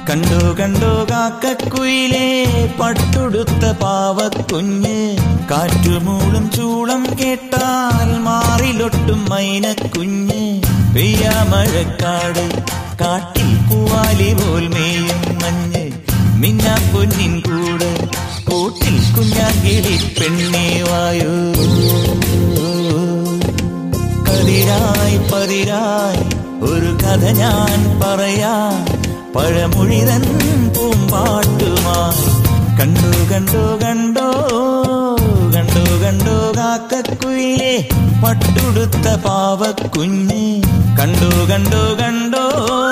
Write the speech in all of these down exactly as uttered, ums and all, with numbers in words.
കണ്ടു കണ്ടു കാക്കക്കുയിലേ പട്ടുടുത്ത പാവക്കുഞ്ഞ്, കാറ്റുമൂളും ചൂളം കേട്ടാൽ മാറിലൊട്ടും മൈനക്കുഞ്ഞ്. പെയ്യാമഴക്കാട് കാട്ടിൽ പൂവാലി പോൽ മേയും മഞ്ഞ്, മിന്നാ പൊന്നിൻ കൂട് കൂട്ടിൽ കുഞ്ഞാങ്കിളി പെണ്ണേ വായോ. കതിരായി പതിരായി ഒരു കഥ ഞാൻ പറയാം, പഴമൊഴിതൻ പൂമ്പാട്ടുമായി. കണ്ടു കണ്ടു കണ്ടോ കണ്ടു കണ്ടു കാക്കക്കുയിലേ പട്ടുടുത്ത പാവക്കുഞ്ഞ്, കണ്ടു കണ്ടു കണ്ടോ.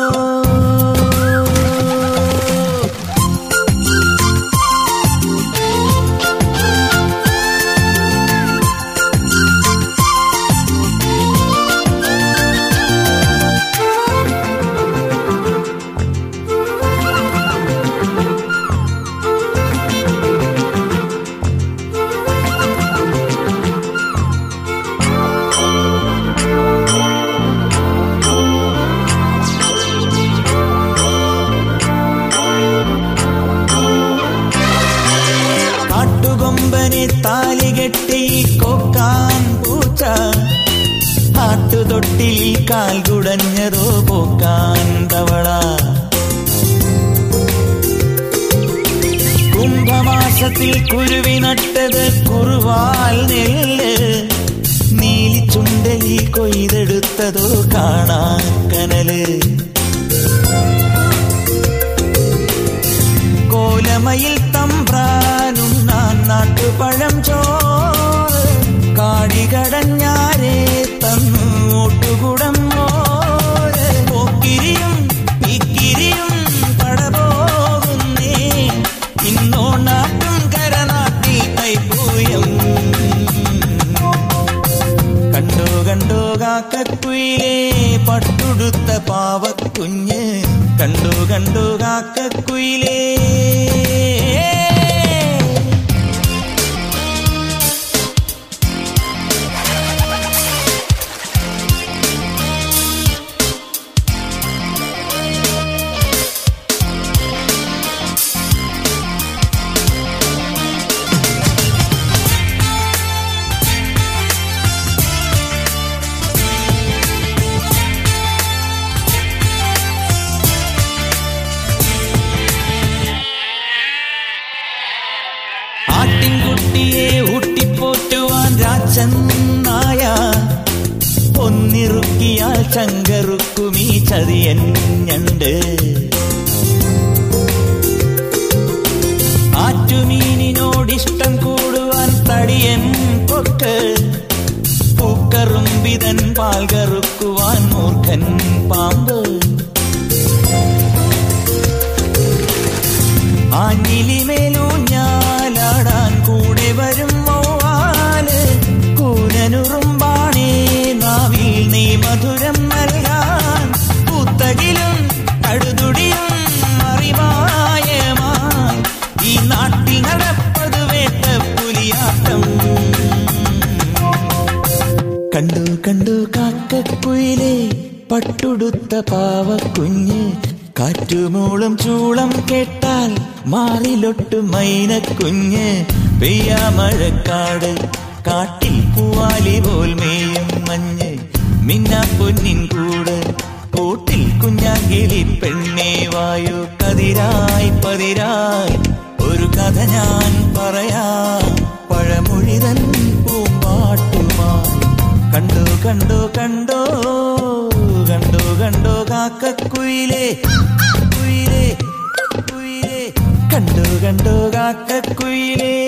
കാട്ടുകൊമ്പനെ താലികെട്ടി കൊക്കാൻ പൂച്ച, ആട്ടുതൊട്ടിൽ കാൽ കുടഞ്ഞതോ പോക്കാൻ തവള. കുംഭമാസത്തിൽ കുരുവി നട്ടത് കുറുവാൽ നെല്ല്, നീലിച്ചുണ്ടലി കൊയ്തെടുത്തതോ കാണാൻ കനല്. കോലമയിൽ തമ്പ്രാനുണ്ണാൻ നാട്ടുപഴം ചോറ്, കാടികടഞ്ഞാരെ തന്നു ഓട്ടുകുടം മോര്. പോക്കിരിയും ഇക്കിരിയും പടപോകുന്നേ, ഇന്നോ നാട്ടും കരനാട്ടിൽ കൈപ്പൂയം. കണ്ടോ കണ്ടോ കാക്കക്കുയിലേ പട്ടുടുത്ത പാവക്കുഞ്ഞ്, കണ്ടു കണ്ടു കാക്കക്കുയിലേ. ആട്ടിൻകുട്ടിയെ ഊട്ടിപ്പോറ്റുവാൻ രാജൻ നായ, ഒന്നിറുക്കിയാൽ ചങ്കറുക്കുമീ ചതിയൻ ഞണ്ട്. ആറ്റുമീനിനോടിഷ്ടം കൂടുവാൻ തടിയൻ കൊക്ക്, പൂക്കറുമ്പിതൻ പാൽ കറുക്കുവാൻ മൂർഖൻ പാമ്പ്. ആഞ്ഞിലിമേലൂഞ്ഞാലാടാൻ കൂടെ വരും മൗവാല്, കൂനനുറുമ്പാണേ നാവിൽ നീ മധുരം നൽകാൻ. പൂത്തകിലും കടുതുടിയും അറിവായമായി, ഈ നാട്ടിൽ നടപ്പതു വേട്ട പുലിയാട്ടം. കണ്ടു കണ്ടു കാക്കക്കുയിലേ പട്ടുടുത്ത പാവക്കുഞ്ഞ്, കാറ്റുമൂളും ചൂളം കേട്ടാൽ മാറിലൊട്ടു മൈനക്കുഞ്ഞ്. പെയ്യാമഴക്കാട് കാട്ടിൽ പൂവാലി പോൽ മേയും മഞ്ഞ്, മിന്നാ പൊന്നിൻ കൂട് കൂട്ടിൽ കുഞ്ഞാങ്കിളി പെണ്ണേ വായോ. കതിരായി പതിരായി ഒരു കഥ ഞാൻ പറയാം, പഴമൊഴിതൻ പൂമ്പാട്ടുമായി. കണ്ടു കണ്ടു കണ്ടോ കണ്ടു കണ്ടോ കാക്കക്കുയിലേ കുയിലേ കുയിലേ, കണ്ടു കണ്ടു കാക്കക്കുയിലേ.